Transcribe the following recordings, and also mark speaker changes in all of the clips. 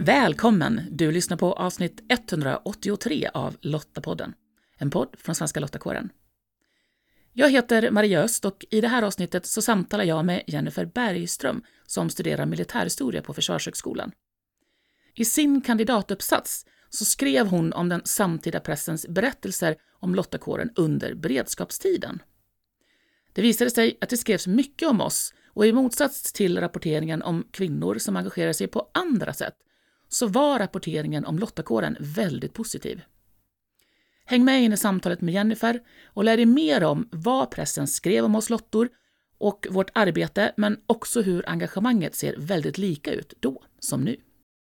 Speaker 1: Välkommen! Du lyssnar på avsnitt 183 av Lottapodden, en podd från Svenska Lottakåren. Jag heter Maria Öst och i det här avsnittet så samtalar jag med Jennifer Bergström som studerar militärhistoria på Försvarshögskolan. I sin kandidatuppsats så skrev hon om den samtida pressens berättelser om Lottakåren under beredskapstiden. Det visade sig att det skrevs mycket om oss och i motsats till rapporteringen om kvinnor som engagerar sig på andra sätt så var rapporteringen om Lottakåren väldigt positiv. Häng med in i samtalet med Jennifer och lär dig mer om vad pressen skrev om oss lottor och vårt arbete, men också hur engagemanget ser väldigt lika ut då som nu.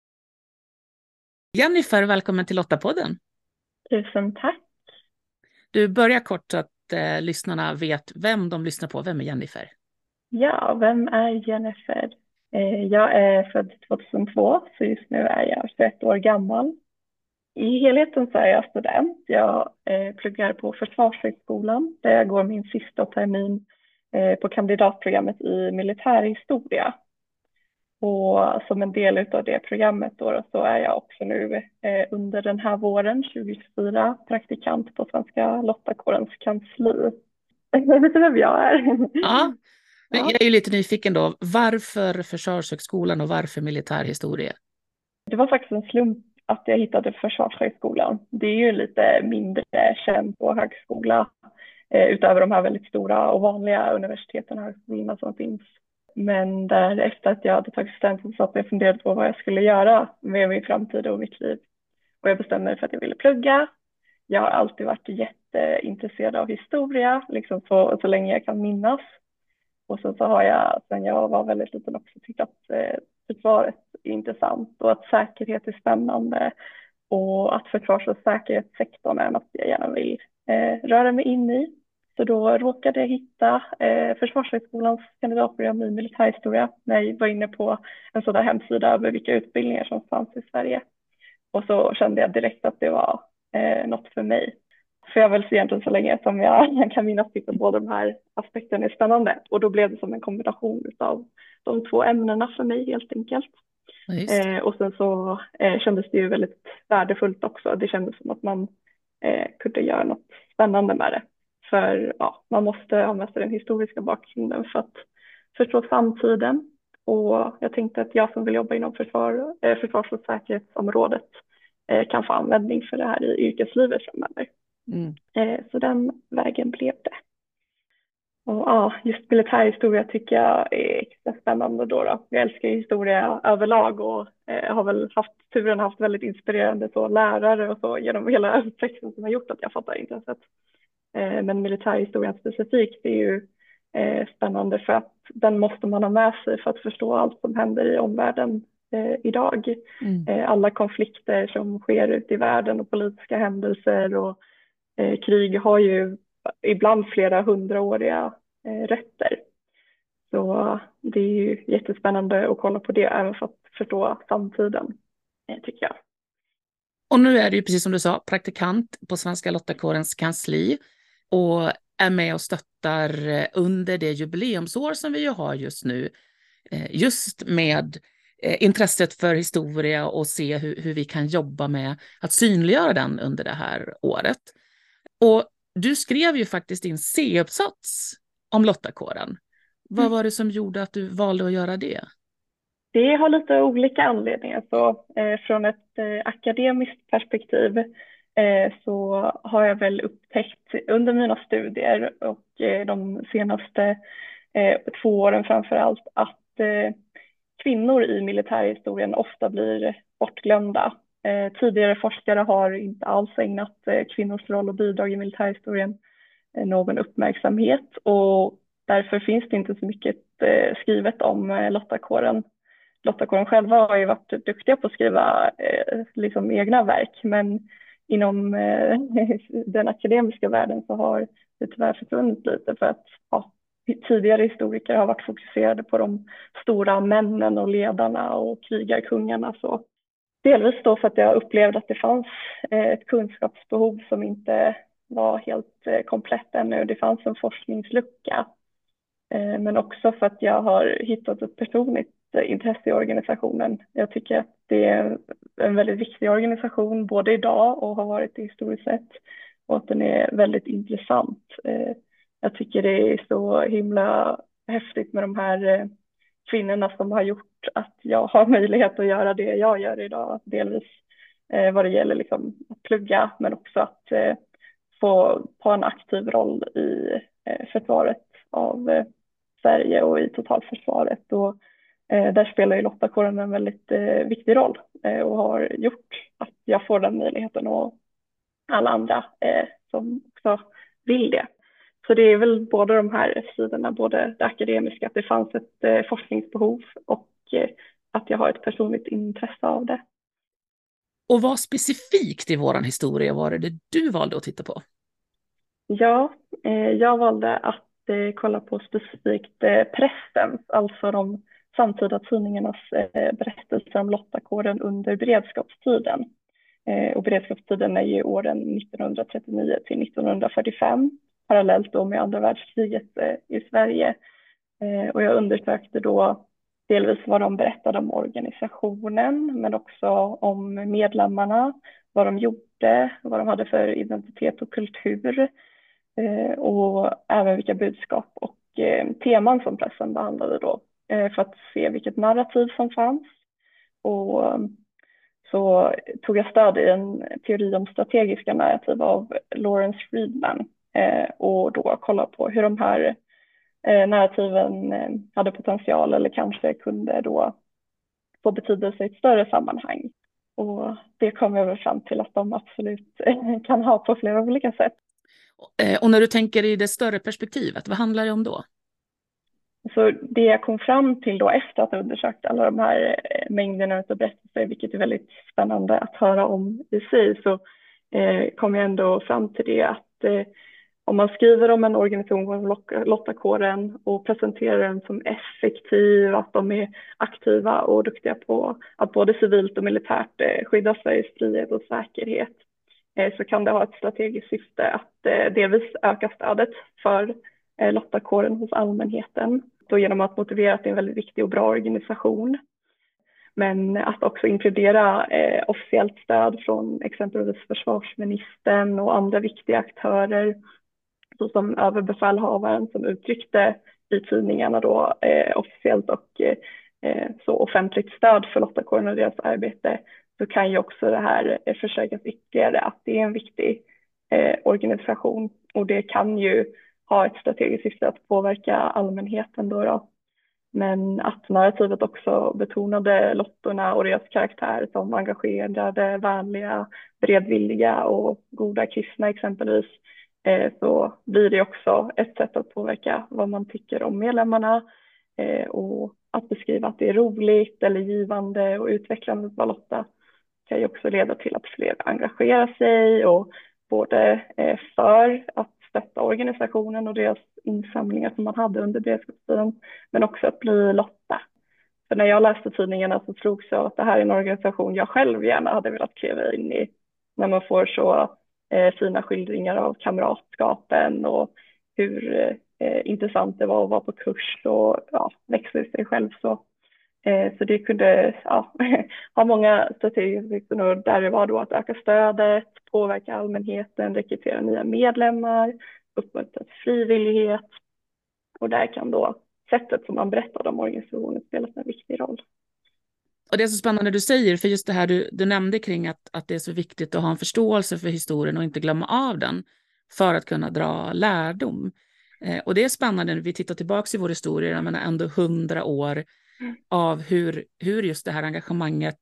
Speaker 1: Jennifer, välkommen till Lottapodden.
Speaker 2: Tusen tack.
Speaker 1: Du börjar kort så att lyssnarna vet vem de lyssnar på. Vem är Jennifer?
Speaker 2: Ja, vem är Jennifer? Jag är född 2002, så just nu är jag 21 år gammal. I helheten så är jag student. Jag pluggar på Försvarshögskolan där jag går min sista termin på kandidatprogrammet i militärhistoria. Och som en del av det programmet då, så är jag också nu under den här våren 2024 praktikant på Svenska Lottakårens kansli. Vet du vem jag är?
Speaker 1: Ja, jag är ju lite nyfiken då. Varför Försvarshögskolan och varför militärhistoria?
Speaker 2: Det var faktiskt en slump att jag hittade Försvarshögskolan. Det är ju lite mindre känd på högskola utöver de här väldigt stora och vanliga universiteten och högskolorna som finns. Men efter att jag hade tagit studenten så att jag funderade på vad jag skulle göra med min framtid och mitt liv. Och jag bestämde mig för att jag ville plugga. Jag har alltid varit jätteintresserad av historia, liksom så länge jag kan minnas. Och sen så har jag, sen jag var väldigt liten också, tyckt att försvaret är intressant och att säkerhet är spännande. Och att försvars- och säkerhetssektorn är något jag gärna vill röra mig in i. Så då råkade jag hitta Försvarshögskolans kandidatprogram i militärhistoria när jag var inne på en sån där hemsida över vilka utbildningar som fanns i Sverige. Och så kände jag direkt att det var något för mig. För jag väl egentligen så länge som jag kan minnas tycka båda de här aspekterna är spännande. Och då blev det som en kombination av de två ämnena för mig helt enkelt. Och sen så kändes det ju väldigt värdefullt också. Det kändes som att man kunde göra något spännande med det. För ja, man måste ha med sig den historiska bakgrunden för att förstå samtiden. Och jag tänkte att jag som vill jobba inom försvars- och säkerhetsområdet kan få användning för det här i yrkeslivet framöver. Så den vägen blev det. Och ja, just militärhistoria tycker jag är extra spännande då. Jag älskar historia överlag och har väl haft väldigt inspirerande lärare och så genom hela uppväxten som har gjort att jag fattar intresset. Men militärhistorien specifikt är ju spännande för att den måste man ha med sig för att förstå allt som händer i omvärlden idag. Alla konflikter som sker ute i världen och politiska händelser och krig har ju ibland flera hundraåriga rötter. Så det är ju jättespännande att kolla på det även för att förstå samtiden, tycker jag.
Speaker 1: Och nu är det ju precis som du sa, praktikant på Svenska Lottakårens kansli och är med och stöttar under det jubileumsår som vi ju har just nu. Just med intresset för historia och se hur vi kan jobba med att synliggöra den under det här året. Och du skrev ju faktiskt din C-uppsats om Lottakåren. Vad var det som gjorde att du valde att göra det?
Speaker 2: Det har lite olika anledningar. Så, från ett akademiskt perspektiv så har jag väl upptäckt under mina studier och de senaste 2 åren framför allt att kvinnor i militärhistorien ofta blir bortglömda. Tidigare forskare har inte alls ägnat kvinnors roll och bidrag i militärhistorien någon uppmärksamhet och därför finns det inte så mycket skrivet om Lottakåren. Lottakåren själva har ju varit duktiga på att skriva liksom egna verk, men inom den akademiska världen så har det tyvärr försvunnit lite för att tidigare historiker har varit fokuserade på de stora männen och ledarna och krigarkungarna. Så delvis då för att jag upplevde att det fanns ett kunskapsbehov som inte var helt komplett ännu. Det fanns en forskningslucka. Men också för att jag har hittat ett personligt intresse i organisationen. Jag tycker att det är en väldigt viktig organisation både idag och har varit det historiskt sett, och att den är väldigt intressant. Jag tycker det är så himla häftigt med de här kvinnorna som har gjort att jag har möjlighet att göra det jag gör idag. Delvis vad det gäller liksom att plugga, men också att få ta en aktiv roll i försvaret av Sverige och i totalförsvaret. Och där spelar ju Lottakåren en väldigt viktig roll och har gjort att jag får den möjligheten, och alla andra som också vill det. Så det är väl både de här sidorna, både det akademiska, att det fanns ett forskningsbehov, och att jag har ett personligt intresse av det.
Speaker 1: Och vad specifikt i våran historia var det du valde att titta på?
Speaker 2: Ja, jag valde att kolla på specifikt pressen, alltså de samtida tidningarnas berättelser om Lottakåren under beredskapstiden. Och beredskapstiden är ju åren 1939 till 1945, parallellt då med andra världskriget i Sverige. Och jag undersökte då delvis vad de berättade om organisationen, men också om medlemmarna, vad de gjorde, vad de hade för identitet och kultur, och även vilka budskap och teman som pressen behandlade då, för att se vilket narrativ som fanns. Och så tog jag stöd i en teori om strategiska narrativ av Lawrence Friedman, och då kolla på hur de här narrativen hade potential eller kanske kunde då få betydelse i ett större sammanhang. Och det kom jag väl fram till att de absolut kan ha på flera olika sätt.
Speaker 1: Och när du tänker i det större perspektivet, vad handlar det om då?
Speaker 2: Så det jag kom fram till då efter att ha undersökt alla de här mängderna av berättelser, vilket är väldigt spännande att höra om i sig, så kom jag ändå fram till det att om man skriver om en organisation som Lottakåren och presenterar den som effektiv, att de är aktiva och duktiga på att både civilt och militärt skydda Sveriges frihet och säkerhet, så kan det ha ett strategiskt syfte att delvis öka stödet för Lottakåren hos allmänheten, då genom att motivera att det är en väldigt viktig och bra organisation. Men att också inkludera officiellt stöd från exempelvis försvarsministern och andra viktiga aktörer, såsom överbefälhavaren som uttryckte i tidningarna då officiellt och så offentligt stöd för Lottakåren och deras arbete, så kan ju också det här försökas ytterligare att det är en viktig organisation, och det kan ju ha ett strategiskt syfte att påverka allmänheten då. Men att narrativet också betonade lottorna och deras karaktär som engagerade, vänliga, beredvilliga och goda kristna exempelvis, så blir det också ett sätt att påverka vad man tycker om medlemmarna, och att beskriva att det är roligt eller givande och utvecklande att vara lotta kan ju också leda till att fler engagerar sig, och både för att stötta organisationen och deras insamlingar som man hade under beredskapstiden, men också att bli lotta. För när jag läste tidningarna så slogs jag att det här är en organisation jag själv gärna hade velat kliva in i, när man får så fina skildringar av kamratskapen och hur intressant det var att vara på kurs och växa i sig själv. Så det kunde ha många strategiska syften, och där det var då att öka stödet, påverka allmänheten, rekrytera nya medlemmar, uppmuntra till frivillighet, och där kan då sättet som man berättade om organisationen spela en viktig roll.
Speaker 1: Och det är så spännande du säger, för just det här du nämnde kring att det är så viktigt att ha en förståelse för historien och inte glömma av den för att kunna dra lärdom. Och det är spännande när vi tittar tillbaka i vår historia, jag menar ändå 100 år av hur just det här engagemanget,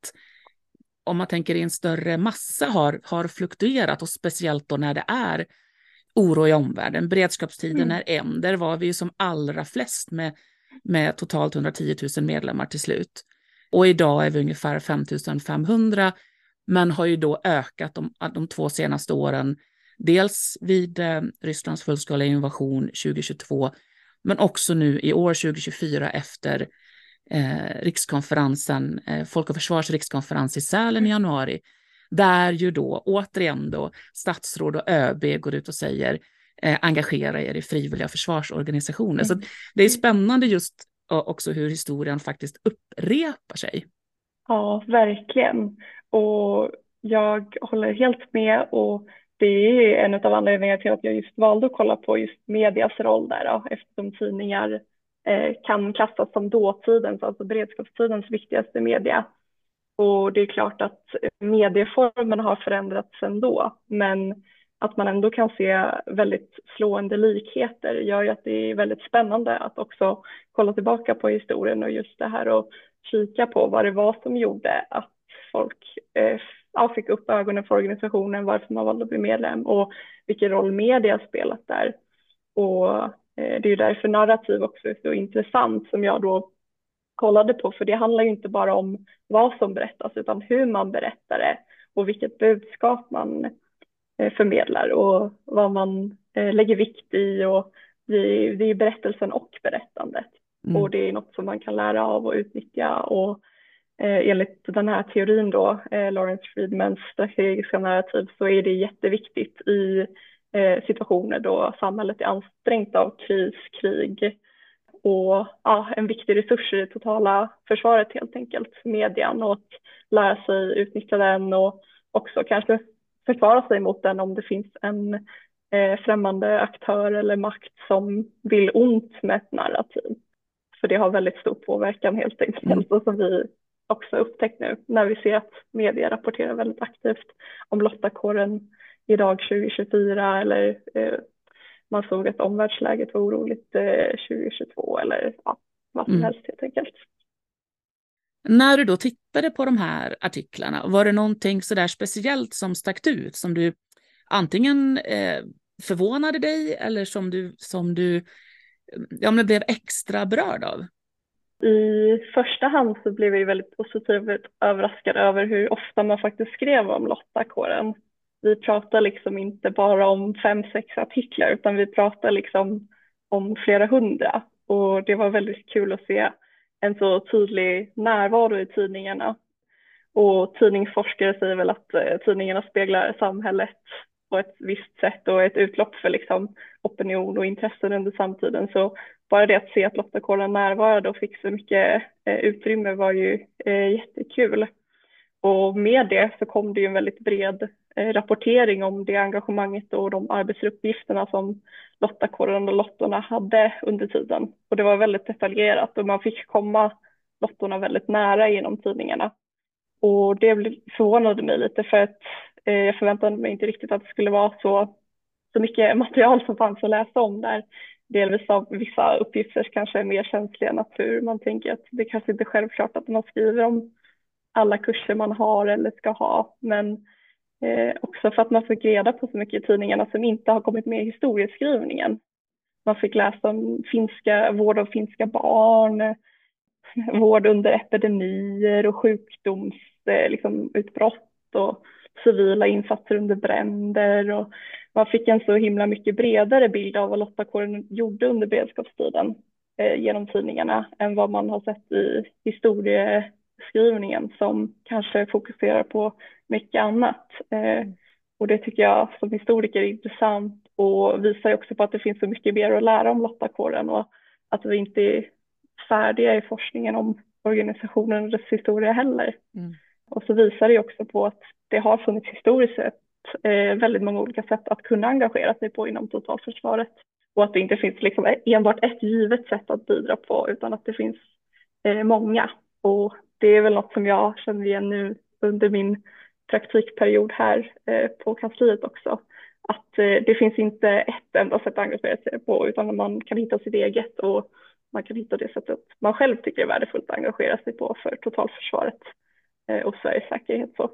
Speaker 1: om man tänker i en större massa, har fluktuerat, och speciellt då när det är oro i omvärlden. Beredskapstiden är en, där var vi ju som allra flest med totalt 110 000 medlemmar till slut. Och idag är vi ungefär 5 500, men har ju då ökat de 2 senaste åren. Dels vid Rysslands fullskaliga invasion 2022, men också nu i år 2024 efter rikskonferensen, Folk och Försvars rikskonferens i Sälen i januari, där ju då återigen då statsråd och ÖB går ut och säger engagera er i frivilliga försvarsorganisationer. Så det är spännande just och också hur historien faktiskt upprepar sig.
Speaker 2: Ja, verkligen. Och jag håller helt med, och det är en av anledningarna till att jag just valde att kolla på just medias roll där då, eftersom tidningar kan klassas som dåtidens, alltså beredskapstidens viktigaste media. Och det är klart att medieformen har förändrats ändå, men att man ändå kan se väldigt slående likheter gör ju att det är väldigt spännande att också kolla tillbaka på historien och just det här och kika på vad det var som gjorde att folk fick upp ögonen för organisationen, varför man valde att bli medlem och vilken roll media spelat där. Och det är ju därför narrativ också är så intressant, som jag då kollade på, för det handlar ju inte bara om vad som berättas utan hur man berättar det och vilket budskap man förmedlar och vad man lägger vikt i, och det är berättelsen och berättandet. Och det är något som man kan lära av och utnyttja, och enligt den här teorin då, Lawrence Friedmans strategiska narrativ, så är det jätteviktigt i situationer då samhället är ansträngt av kris, krig, och en viktig resurs i det totala försvaret helt enkelt, median, och att lära sig utnyttja den och också kanske försvara sig mot den om det finns en främmande aktör eller makt som vill ont med ett narrativ. För det har väldigt stor påverkan helt enkelt, och som vi också upptäckt nu när vi ser att media rapporterar väldigt aktivt om lottakåren idag 2024, eller man såg att omvärldsläget var oroligt 2022, eller vad som helst helt enkelt.
Speaker 1: När du då tittade på de här artiklarna, var det någonting så där speciellt som stack ut, som du antingen förvånade dig eller som du blev extra berörd av?
Speaker 2: I första hand så blev jag väldigt positivt överraskad över hur ofta man faktiskt skrev om lottakåren. Vi pratar liksom inte bara om 5-6 artiklar, utan vi pratar liksom om flera hundra. Och det var väldigt kul att se en så tydlig närvaro i tidningarna. Och tidningsforskare säger väl att tidningarna speglar samhället på ett visst sätt och ett utlopp för liksom opinion och intressen under samtiden. Så bara det att se att lottakåren närvarade och fick så mycket utrymme var ju jättekul. Och med det så kom det ju en väldigt bred rapportering om det engagemanget och de arbetsuppgifterna som lottakåren och lottorna hade under tiden. Och det var väldigt detaljerat och man fick komma lottorna väldigt nära genom tidningarna. Och det förvånade mig lite, för att jag förväntade mig inte riktigt att det skulle vara så mycket material som fanns att läsa om där. Delvis av vissa uppgifter kanske är mer känsliga natur. Man tänker att det kanske inte är självklart att man skriver om alla kurser man har eller ska ha. Men också för att man fick reda på så mycket i tidningarna som inte har kommit med i historieskrivningen. Man fick läsa om vård av finska barn, vård under epidemier och sjukdomsutbrott och civila insatser under bränder. Och man fick en så himla mycket bredare bild av vad lottakåren gjorde under beredskapstiden genom tidningarna än vad man har sett i historieskrivningen, som kanske fokuserar på mycket annat. Och det tycker jag som historiker är intressant, och visar också på att det finns så mycket mer att lära om lottakåren och att vi inte är färdiga i forskningen om organisationen och dess historia heller. Och så visar det också på att det har funnits historiskt sett väldigt många olika sätt att kunna engagera sig på inom totalförsvaret. Och att det inte finns liksom enbart ett givet sätt att bidra på, utan att det finns många. Och det är väl något som jag känner igen nu under min praktikperiod här på kansliet också. Att det finns inte ett enda sätt att engagera sig på, utan man kan hitta sitt eget, och man kan hitta det sättet man själv tycker är värdefullt att engagera sig på för totalförsvaret och Sveriges säkerhet. Så.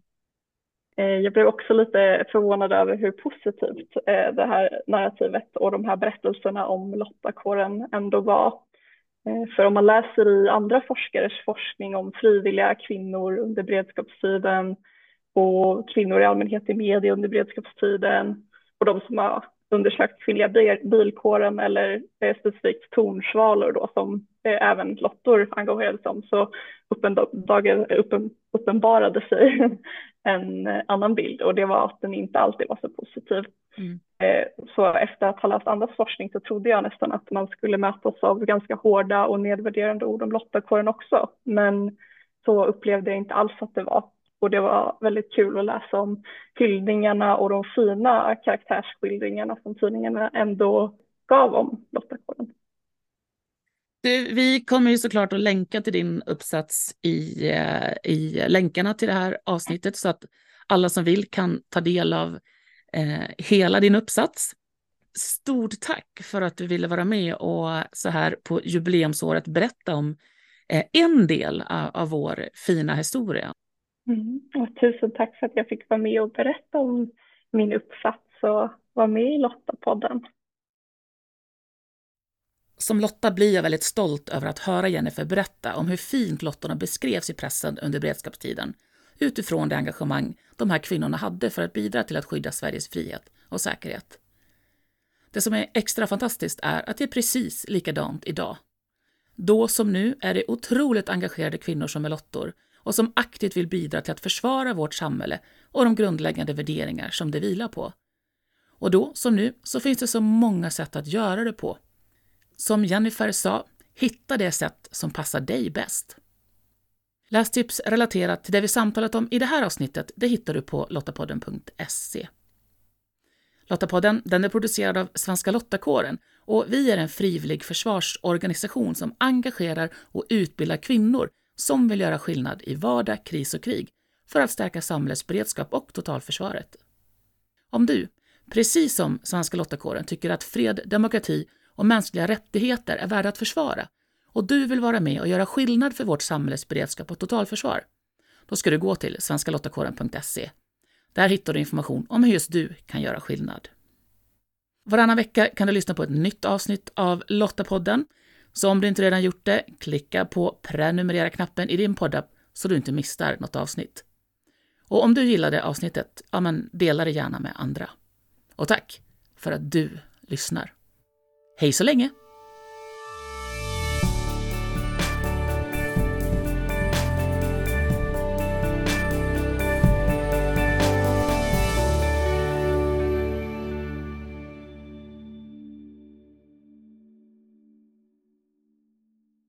Speaker 2: Jag blev också lite förvånad över hur positivt det här narrativet och de här berättelserna om lottakåren ändå var. För om man läser i andra forskares forskning om frivilliga kvinnor under beredskapstiden och kvinnor i allmänhet i media under beredskapstiden och de som har undersökt kvinnliga bilkåren eller specifikt tornsvalor då, som även lottor engagerades om, så uppenbarade sig en annan bild, och det var att den inte alltid var så positiv. Så efter att ha läst andras forskning så trodde jag nästan att man skulle mötas av ganska hårda och nedvärderande ord om lottakåren också, men så upplevde jag inte alls att det var. Och det var väldigt kul att läsa om hyllningarna och de fina karaktärsskildringarna som tidningarna ändå gav om lottakåren.
Speaker 1: Vi kommer ju såklart att länka till din uppsats i länkarna till det här avsnittet, så att alla som vill kan ta del av hela din uppsats. Stort tack för att du ville vara med och så här på jubileumsåret berätta om en del av vår fina historia.
Speaker 2: Och tusen tack för att jag fick vara med och berätta om min uppsats och vara med i Lottapodden.
Speaker 1: Som Lotta blir jag väldigt stolt över att höra Jennifer berätta om hur fint lottorna beskrevs i pressen under beredskapstiden, utifrån det engagemang de här kvinnorna hade för att bidra till att skydda Sveriges frihet och säkerhet. Det som är extra fantastiskt är att det är precis likadant idag. Då som nu är det otroligt engagerade kvinnor som är lottor och som aktivt vill bidra till att försvara vårt samhälle och de grundläggande värderingar som det vilar på. Och då som nu så finns det så många sätt att göra det på. Som Jennifer sa, hitta det sätt som passar dig bäst. Lästips relaterat till det vi samtalat om i det här avsnittet, det hittar du på lottapodden.se. Lottapodden, den är producerad av Svenska Lottakåren, och vi är en frivillig försvarsorganisation som engagerar och utbildar kvinnor som vill göra skillnad i vardag, kris och krig för att stärka samhällets beredskap och totalförsvaret. Om du, precis som Svenska Lottakåren, tycker att fred, demokrati och mänskliga rättigheter är värda att försvara och du vill vara med och göra skillnad för vårt samhälles beredskap och totalförsvar, då ska du gå till svenskalottakåren.se. Där hittar du information om hur just du kan göra skillnad. Varannan vecka kan du lyssna på ett nytt avsnitt av Lottapodden. Så om du inte redan gjort det, klicka på prenumerera-knappen i din poddapp så du inte missar något avsnitt. Och om du gillade avsnittet, dela det gärna med andra. Och tack för att du lyssnar. Hej så länge!